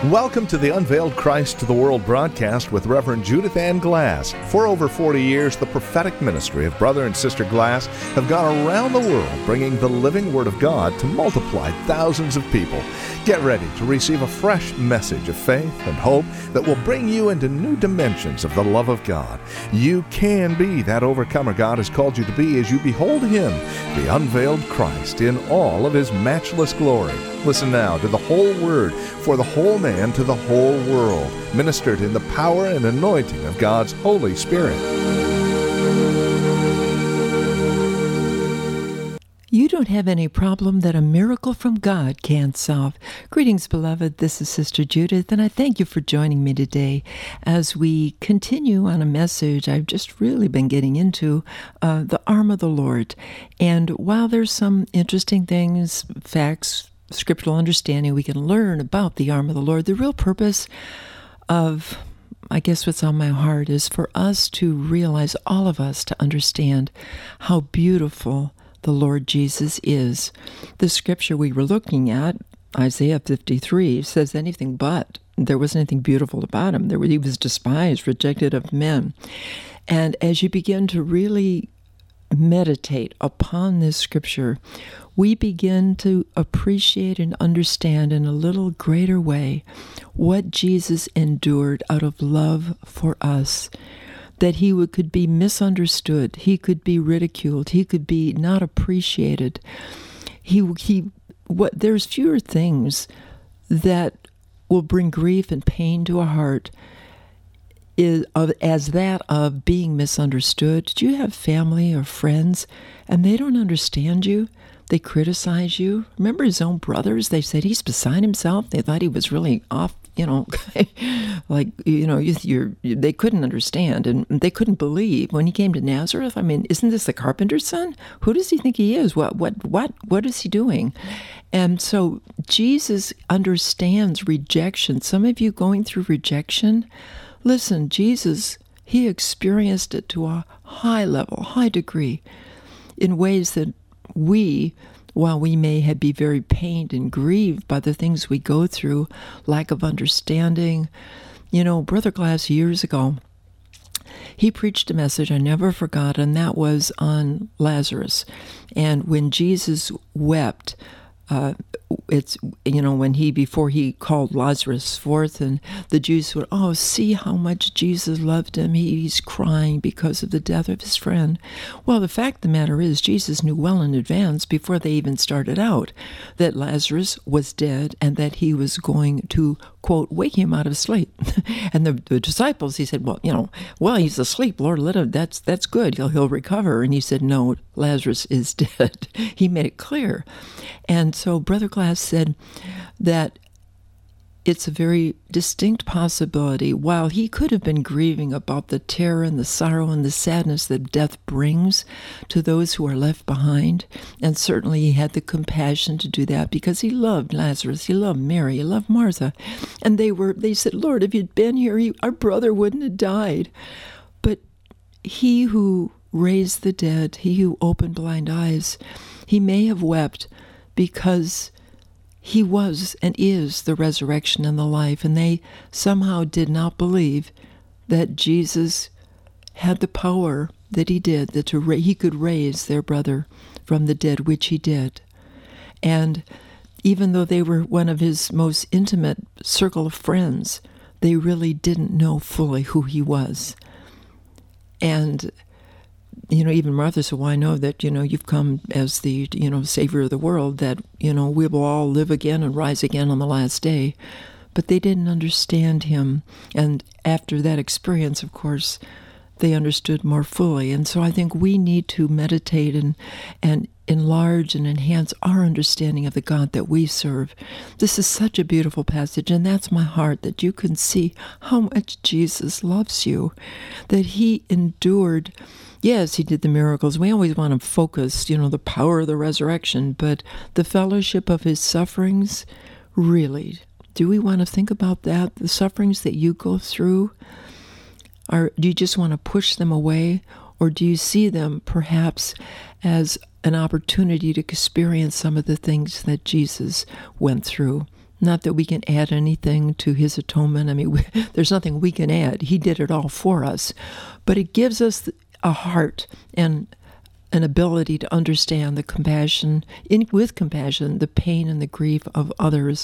Welcome to the Unveiled Christ to the World broadcast with Reverend Judith Ann Glass. For over 40 years, the prophetic ministry of Brother and Sister Glass have gone around the world bringing the living Word of God to multiply thousands of people. Get ready to receive a fresh message of faith and hope that will bring you into new dimensions of the love of God. You can be that overcomer God has called you to be as you behold Him, the unveiled Christ, in all of His matchless glory. Listen now to the whole Word for the whole man to the whole world, ministered in the power and anointing of God's Holy Spirit. You don't have any problem that a miracle from God can't solve. Greetings, beloved. This is Sister Judith, and I thank you for joining me today as we continue on a message I've just really been getting into, the arm of the Lord. And while there's some interesting things, facts, scriptural understanding we can learn about the arm of the Lord, the real purpose of, I guess what's on my heart is for us to realize, all of us to understand how beautiful the Lord Jesus is. The scripture we were looking at, Isaiah 53, says anything but. There wasn't anything beautiful about him. He was despised, rejected of men. And as you begin to really meditate upon this scripture, we begin to appreciate and understand in a little greater way what Jesus endured out of love for us. That he could be misunderstood, he could be ridiculed, he could be not appreciated. There's fewer things that will bring grief and pain to a heart as that of being misunderstood. Do you have family or friends and they don't understand you? They criticize you. Remember his own brothers? They said he's beside himself. They thought he was really off, they couldn't understand and they couldn't believe when he came to Nazareth. I mean, isn't this the carpenter's son? Who does he think he is? What is he doing? And so Jesus understands rejection. Some of you going through rejection, listen, Jesus, he experienced it to a high level, high degree, in ways that we, while we may be very pained and grieved by the things we go through, lack of understanding. Brother Glass, years ago, he preached a message I never forgot, and that was on Lazarus. And when Jesus wept, before he called Lazarus forth, and the Jews would, see how much Jesus loved him. He's crying because of the death of his friend. Well, the fact of the matter is, Jesus knew well in advance, before they even started out, that Lazarus was dead and that he was going to, quote, wake him out of sleep. And the disciples, he said, well, he's asleep, Lord, let him, that's good, he'll recover. And he said, no, Lazarus is dead. He made it clear. And so Brother Glass said that it's a very distinct possibility, while he could have been grieving about the terror and the sorrow and the sadness that death brings to those who are left behind, and certainly he had the compassion to do that because he loved Lazarus, he loved Mary, he loved Martha, and they said, Lord, if you'd been here, our brother wouldn't have died. But he who raised the dead, he who opened blind eyes, he may have wept because he was and is the resurrection and the life, and they somehow did not believe that Jesus had the power that he did, that he could raise their brother from the dead, which he did. And even though they were one of his most intimate circle of friends, they really didn't know fully who he was. And even Martha said, well, I know that, you've come as the, Savior of the world, that, we will all live again and rise again on the last day. But they didn't understand him. And after that experience, of course, they understood more fully. And so I think we need to meditate and enlarge and enhance our understanding of the God that we serve. This is such a beautiful passage, and that's my heart, that you can see how much Jesus loves you, that he endured. Yes, he did the miracles. We always want to focus, the power of the resurrection, but the fellowship of his sufferings, really, do we want to think about that? The sufferings that you go through, do you just want to push them away, or do you see them perhaps as an opportunity to experience some of the things that Jesus went through? Not that we can add anything to his atonement. I mean, there's nothing we can add. He did it all for us. But it gives us a heart and an ability to understand the compassion, with compassion, the pain and the grief of others.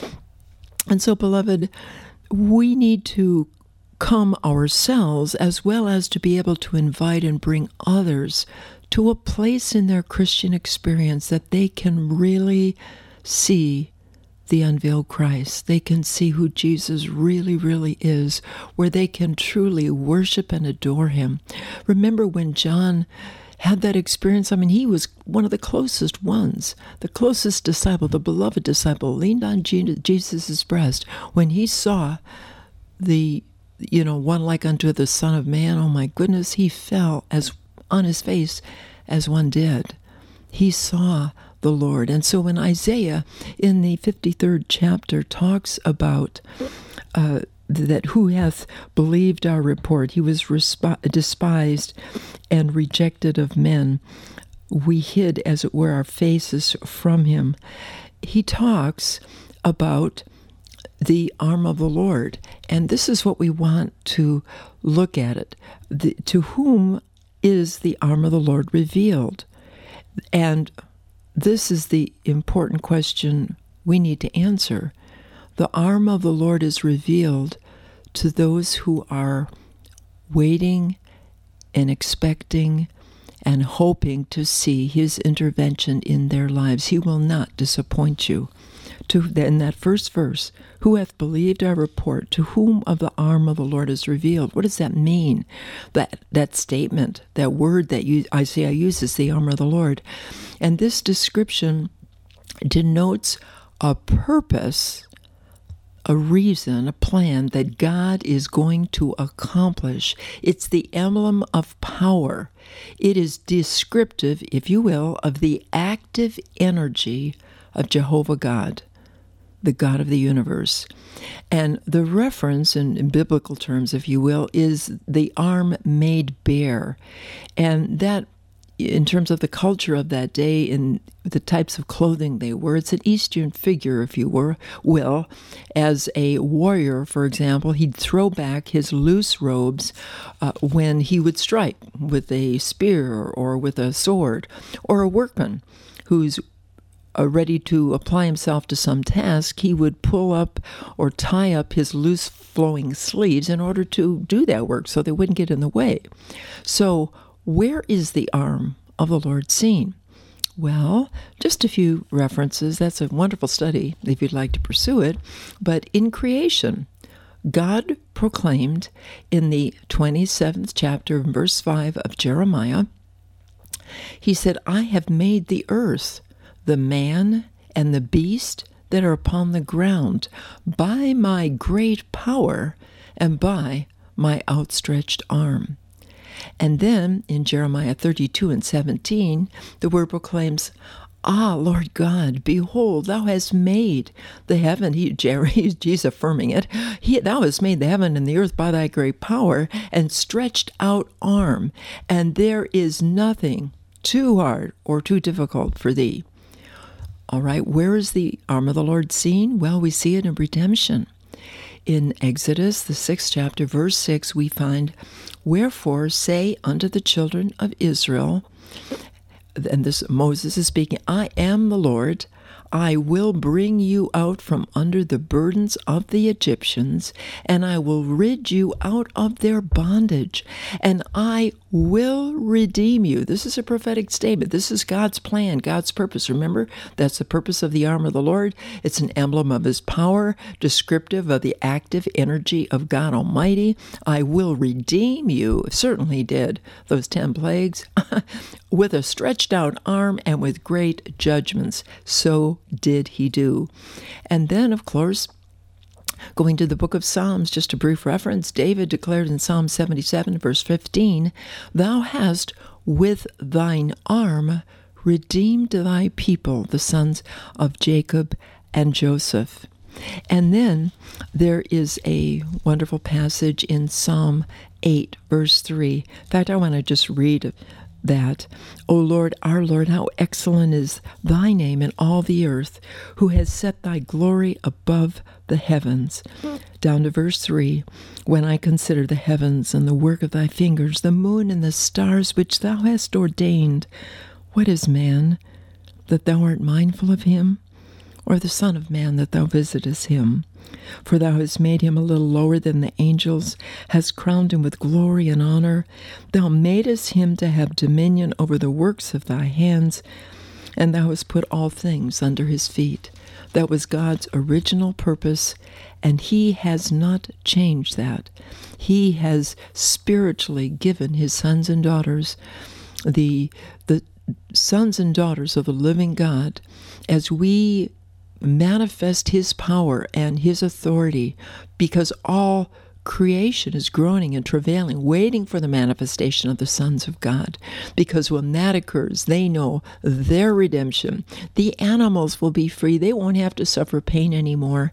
And so, beloved, we need to come ourselves as well as to be able to invite and bring others to a place in their Christian experience that they can really see the unveiled Christ. They can see who Jesus really, really is, where they can truly worship and adore him. Remember when John had that experience? I mean, he was one of the closest ones, the closest disciple, the beloved disciple, leaned on Jesus' breast. When he saw the, one like unto the Son of Man, oh my goodness, he fell as on his face as one did. He saw the Lord. And so when Isaiah in the 53rd chapter talks about that who hath believed our report, he was despised and rejected of men, we hid as it were our faces from him. He talks about the arm of the Lord, and this is what we want to look at it. To whom is the arm of the Lord revealed? And this is the important question we need to answer. The arm of the Lord is revealed to those who are waiting and expecting and hoping to see his intervention in their lives. He will not disappoint you. In that first verse, who hath believed our report, to whom of the arm of the Lord is revealed? What does that mean? That statement, that word that Isaiah uses, the arm of the Lord. And this description denotes a purpose, a reason, a plan that God is going to accomplish. It's the emblem of power. It is descriptive, if you will, of the active energy of Jehovah God, the God of the universe. And the reference in biblical terms, if you will, is the arm made bare. And that, in terms of the culture of that day, in the types of clothing they wore, it's an Eastern figure, if you will. As a warrior, for example, he'd throw back his loose robes when he would strike with a spear or with a sword, or a workman who's ready to apply himself to some task, he would pull up or tie up his loose flowing sleeves in order to do that work so they wouldn't get in the way. So where is the arm of the Lord seen? Well, just a few references. That's a wonderful study if you'd like to pursue it. But in creation, God proclaimed in the 27th chapter, verse 5 of Jeremiah, he said, I have made the earth, the man and the beast that are upon the ground, by my great power and by my outstretched arm. And then in Jeremiah 32:17, the word proclaims, Ah, Lord God, behold, thou hast made the heaven. He's affirming it. Thou hast made the heaven and the earth by thy great power and stretched out arm, and there is nothing too hard or too difficult for thee. All right, where is the arm of the Lord seen? Well, we see it in redemption. In Exodus, the 6th chapter, verse 6, we find, Wherefore say unto the children of Israel, and this Moses is speaking, I am the Lord, I will bring you out from under the burdens of the Egyptians, and I will rid you out of their bondage, and I will redeem you. This is a prophetic statement. This is God's plan, God's purpose. Remember, that's the purpose of the arm of the Lord. It's an emblem of his power, descriptive of the active energy of God Almighty. I will redeem you, certainly did, those 10 plagues, with a stretched out arm and with great judgments. So did he do. And then, of course, going to the book of Psalms, just a brief reference, David declared in Psalm 77, verse 15, Thou hast with thine arm redeemed thy people, the sons of Jacob and Joseph. And then there is a wonderful passage in Psalm 8, verse 3. In fact, I want to just read that, O Lord, our Lord, how excellent is thy name in all the earth, who has set thy glory above the heavens. Down to verse 3, when I consider the heavens and the work of thy fingers, the moon and the stars which thou hast ordained, what is man, that thou art mindful of him? Or the Son of Man, that thou visitest him? For thou hast made him a little lower than the angels, hast crowned him with glory and honor. Thou madest him to have dominion over the works of thy hands, and thou hast put all things under his feet. That was God's original purpose, and he has not changed that. He has spiritually given his sons and daughters, the sons and daughters of the living God, as we manifest his power and his authority, because all creation is groaning and travailing, waiting for the manifestation of the sons of God. Because when that occurs, they know their redemption. The animals will be free. They won't have to suffer pain anymore.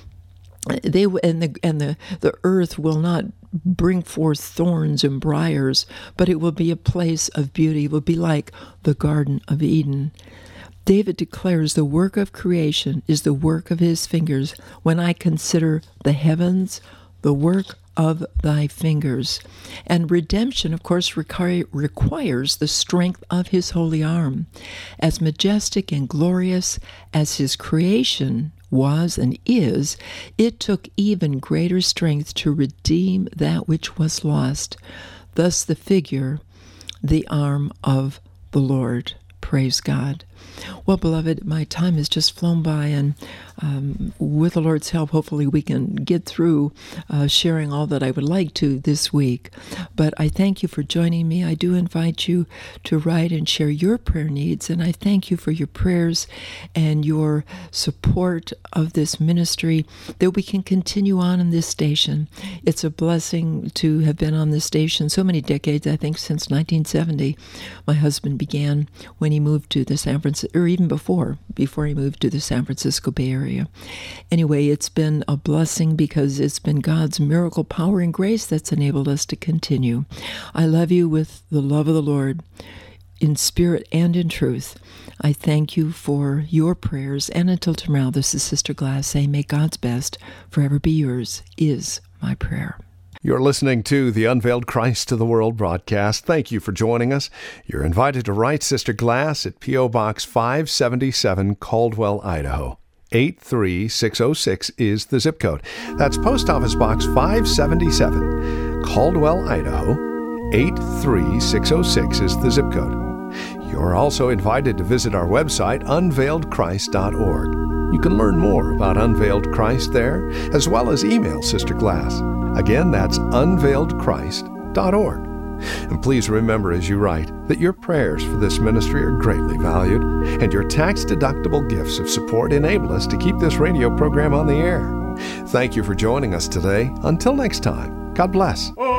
The earth will not bring forth thorns and briars, but it will be a place of beauty. It will be like the Garden of Eden. David declares the work of creation is the work of his fingers. When I consider the heavens, the work of thy fingers. And redemption, of course, requires the strength of his holy arm. As majestic and glorious as his creation was and is, it took even greater strength to redeem that which was lost. Thus the figure, the arm of the Lord. Praise God. Well, beloved, my time has just flown by, and with the Lord's help, hopefully we can get through sharing all that I would like to this week. But I thank you for joining me. I do invite you to write and share your prayer needs, and I thank you for your prayers and your support of this ministry, that we can continue on in this station. It's a blessing to have been on this station so many decades, I think since 1970. My husband began when he moved to the San Francisco, or even before he moved to the San Francisco Bay Area. Anyway, it's been a blessing because it's been God's miracle power and grace that's enabled us to continue. I love you with the love of the Lord, in spirit and in truth. I thank you for your prayers, and until tomorrow, this is Sister Glass saying, may God's best forever be yours, is my prayer. You're listening to the Unveiled Christ to the World broadcast. Thank you for joining us. You're invited to write Sister Glass at P.O. Box 577, Caldwell, Idaho. 83606 is the zip code. That's Post Office Box 577, Caldwell, Idaho. 83606 is the zip code. You're also invited to visit our website, unveiledchrist.org. You can learn more about Unveiled Christ there, as well as email Sister Glass. Again, that's unveiledchrist.org. And please remember as you write that your prayers for this ministry are greatly valued, and your tax-deductible gifts of support enable us to keep this radio program on the air. Thank you for joining us today. Until next time, God bless.